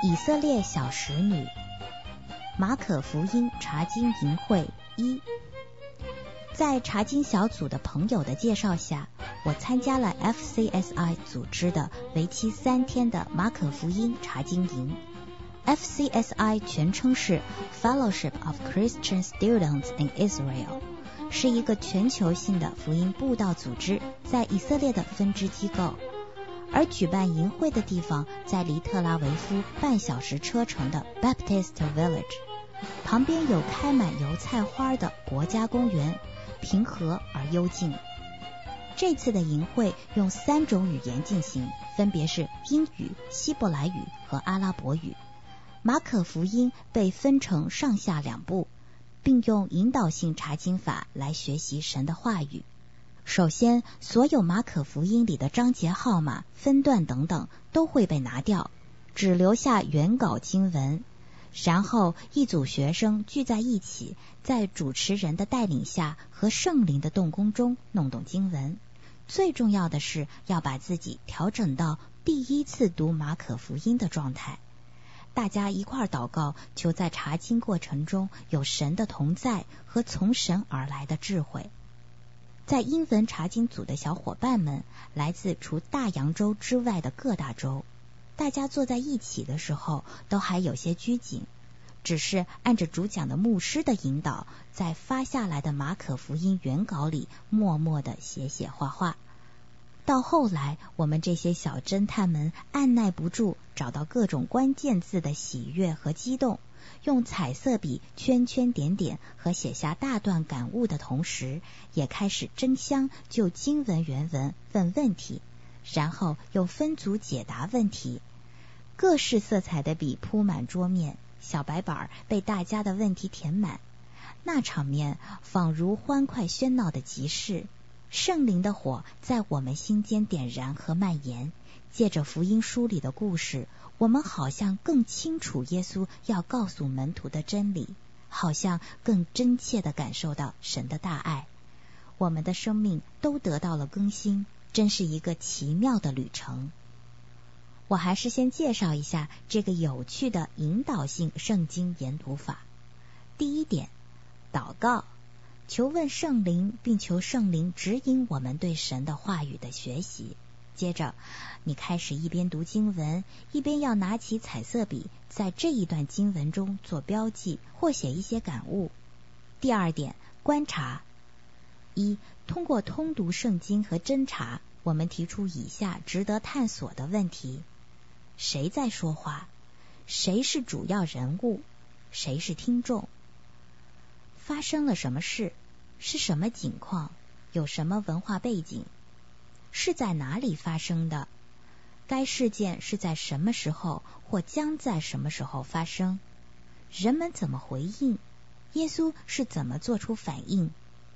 以色列小使女，马可福音查经营会1。在查经小组的朋友的介绍下，我参加了 FCSI 组织的为期3天的马可福音查经营。FCSI 全称是 Fellowship of Christian Students in Israel， 是一个全球性的福音布道组织在以色列的分支机构，而举办营会的地方在离特拉维夫半小时车程的 Baptist Village， 旁边有开满油菜花的国家公园，平和而幽静。这次的营会用3种语言进行，分别是英语、希伯来语和阿拉伯语。马可福音被分成上下2部，并用引导性查经法来学习神的话语。首先，所有马可福音里的章节号码、分段等等都会被拿掉，只留下原稿经文。然后一组学生聚在一起，在主持人的带领下和圣灵的动工中弄懂经文。最重要的是要把自己调整到第一次读马可福音的状态。大家一块祷告，求在查经过程中有神的同在和从神而来的智慧。在英文查经组的小伙伴们来自除大洋洲之外的各大洲，大家坐在一起的时候都还有些拘谨，只是按着主讲的牧师的引导，在发下来的马可福音原稿里默默地写写画画。到后来，我们这些小侦探们按耐不住找到各种关键字的喜悦和激动，用彩色笔圈圈点点和写下大段感悟的同时，也开始争相就经文原文问问题，然后又分组解答问题。各式色彩的笔铺满桌面，小白板被大家的问题填满，那场面仿如欢快喧闹的集市。圣灵的火在我们心间点燃和蔓延，借着福音书里的故事，我们好像更清楚耶稣要告诉门徒的真理，好像更真切地感受到神的大爱。我们的生命都得到了更新，真是一个奇妙的旅程。我还是先介绍一下这个有趣的引导性圣经研读法。第一点，祷告，求问圣灵，并求圣灵指引我们对神的话语的学习。接着，你开始一边读经文，一边要拿起彩色笔，在这一段经文中做标记或写一些感悟。第二点，观察。1. 通过通读圣经和侦查，我们提出以下值得探索的问题：谁在说话？谁是主要人物？谁是听众？发生了什么事？是什么情况？有什么文化背景？是在哪里发生的？该事件是在什么时候或将在什么时候发生？人们怎么回应？耶稣是怎么做出反应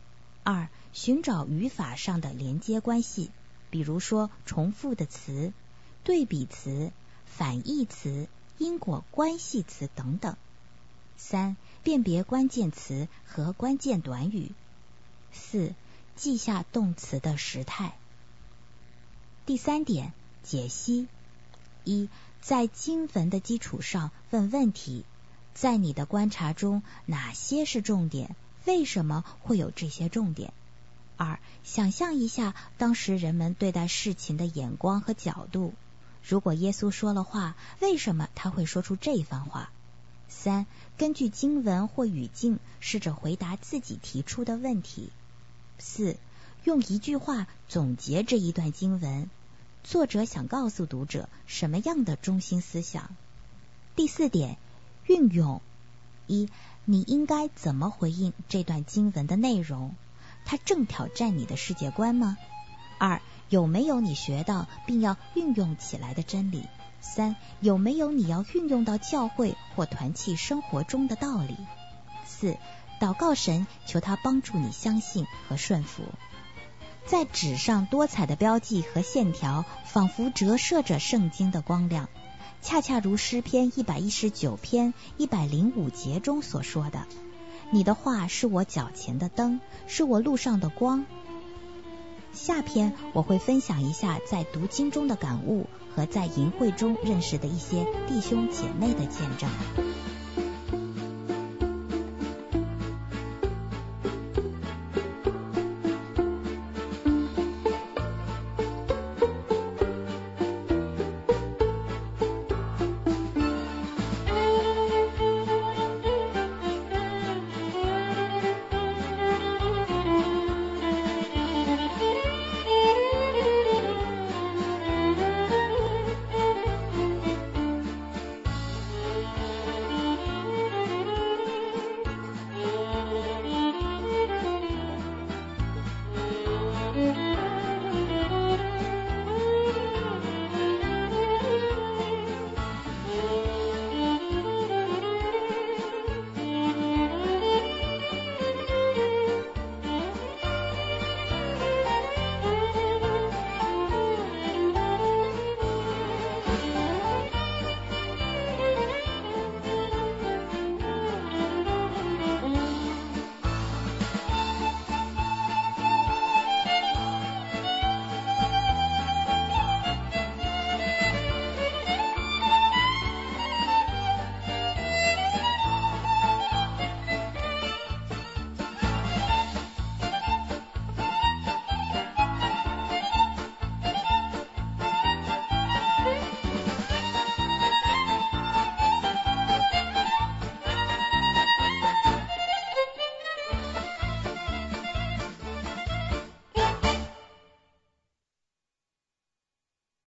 ？2. 寻找语法上的连接关系，比如说重复的词、对比词、反义词、因果关系词等等。3. 辨别关键词和关键短语。4. 记下动词的时态。第3点，解析。1. 在经文的基础上问问题，在你的观察中哪些是重点？为什么会有这些重点？2. 想象一下当时人们对待事情的眼光和角度。如果耶稣说了话，为什么他会说出这番话？3. 根据经文或语境，试着回答自己提出的问题。4. 用一句话总结这一段经文，作者想告诉读者什么样的中心思想？第4点，运用。1. 你应该怎么回应这段经文的内容？它正挑战你的世界观吗？2. 有没有你学到并要运用起来的真理？3. 有没有你要运用到教会或团契生活中的道理？4. 祷告神，求他帮助你相信和顺服。在纸上多彩的标记和线条，仿佛折射着圣经的光亮，恰恰如诗篇119篇105节中所说的：你的话是我脚前的灯，是我路上的光。 下篇我会分享一下在读经中的感悟和在营会中认识的一些弟兄姐妹的见证。